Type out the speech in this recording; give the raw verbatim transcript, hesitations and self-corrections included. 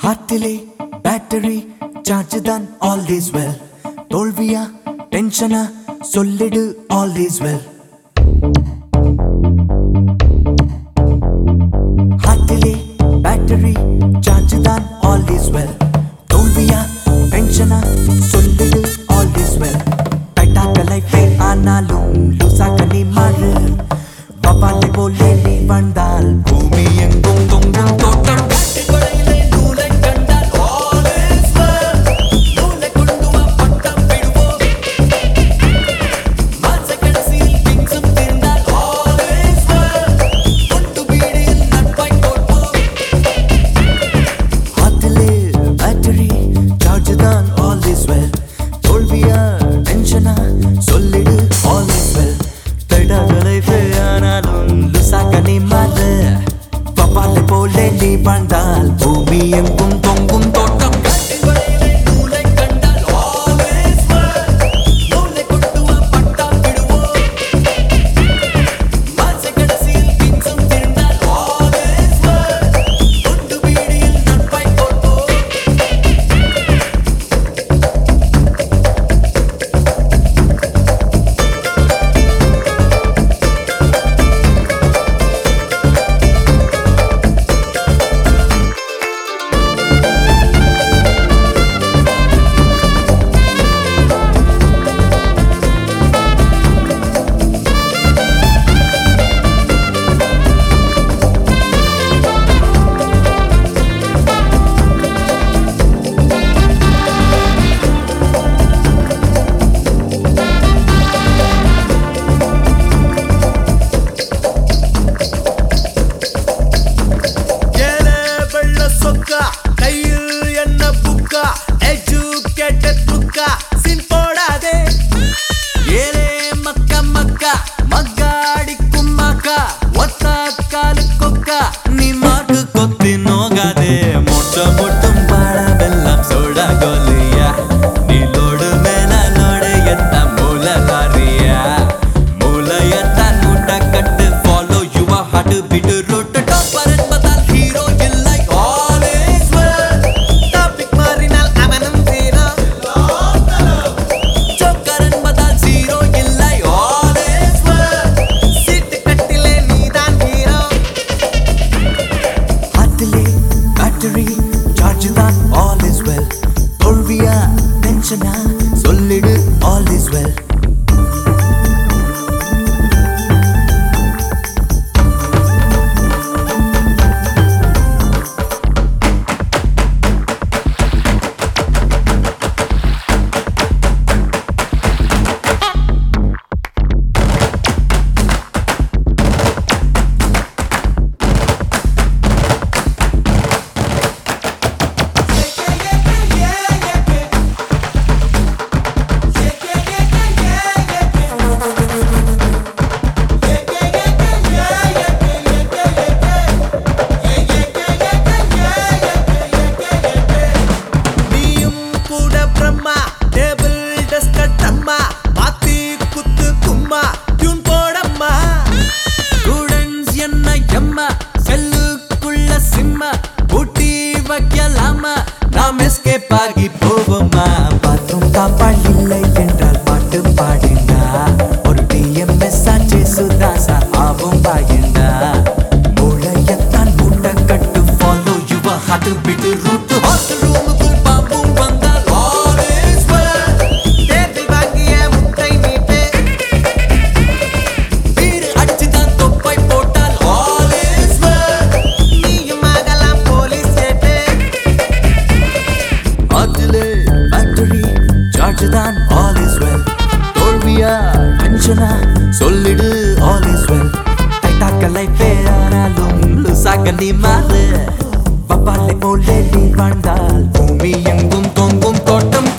ஹார்ட்டிலே battery charge தான் all is well. தோல்வியா டென்ஷனா சொல்லிடு all is well. ஹார்ட்டிலே பேட்டரி சார்ஜ் தான் all is well. தோல்வியா டென்ஷனா சொல்லிடு all is well. டைட்டாக்க லைஃபே ஆனாலும் லூசாக்க நீ மாறு. பப்பாலை போலே நீ வந்தால் பூமி எங்கும் தொங்கும் தோட்டம். பப்பாலை போலே நீ வந்தால் பூமி எங்கும் தொங்கும் தோட்டம். நீ மாட்டு கொத்தி நோகாதே மொட்ட மொட்டும் பாடவெல்லாம் சோட கோலியா. நீ லோடு மேல லோடு எத்த மூல லாரியா. மூலையத்தான் மூட்டை கட்டு ஃபாலோ யுவா ஹாட்டு பிட்டு ரூட்டு டாப்பர் என்பதால் ஹீரோ இல்லை all is well. டாபிக் மாறினால் அவனும் ஜீரோ. ஜோக்கர் என்பதால் ஜீரோ இல்லை all is well. சீட்டு கட்டிலே நீதான் ஹீரோ. பேட்டரி சார்ஜ் தான் all is well. தோல்வியா டென்ஷனா சொல்லிடு all is well. நாம் எஸ்கேப் ஆகி போவோமா? பாத்ரூம் காப்பாள் இல்லை என்றால் பாட்டு பாடினா. ஒரு டிஎம்எஸ் ஆச்சு சுதாசா ஆவும் பாயிண்டா. மூளையத்தான் மூட்டை கட்டு ஃபாலோ யுவ ஹாட்டு பிட்டு ரூட்டு ஹாஸ்டல் ரூமுக்குள் பாம்பும் வந்தால் all is well. தேர்தல் வாங்கிய முட்டை மீட்டு வீடு அடிச்சுதான் தொப்பை போட்டால் all is well. நீயும் ஆகலாம் போலீஸ் கேட்டு. ஹார்ட்டிலே பேட்டரி சார்ஜ் தான் all is well. தோல்வியா டென்ஷனா சொல்லிடு all is well. டைட்டாக்க லைஃபே ஆனாலும் லூசாக்க நீ மாறு. பப்பாலை போலே நீ வாழ்ந்தால் பூமி எங்கும் தொங்கும் தோட்டம்.